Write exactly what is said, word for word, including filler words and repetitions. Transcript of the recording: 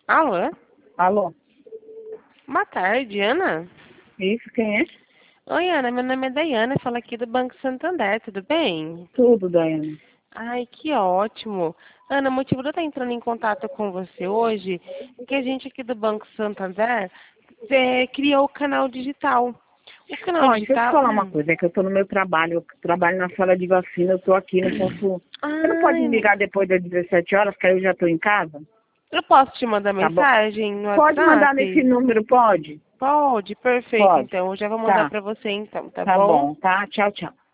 Alô? Alô? Boa tarde, Ana. Isso, quem é? Oi, Ana, meu nome é Daiane, falo aqui do Banco Santander, tudo bem? Tudo, Daiane. Ai, que ótimo. Ana, o motivo de eu estar entrando em contato com você hoje é que a gente aqui do Banco Santander é, criou o canal digital. O canal Ó, deixa eu te digital... falar uma Hum. coisa, é que eu tô no meu trabalho, eu trabalho na sala de vacina, eu tô aqui, não posso... Você não pode me Ai, ligar depois das dezessete horas, que aí eu já tô em casa? eu posso te mandar Tá bom? mensagem no Pode mandar nesse WhatsApp? número, pode? Pode, perfeito, Pode. então. Eu já vou mandar Tá, para você então, tá tá bom? bom, tá? Tchau, tchau.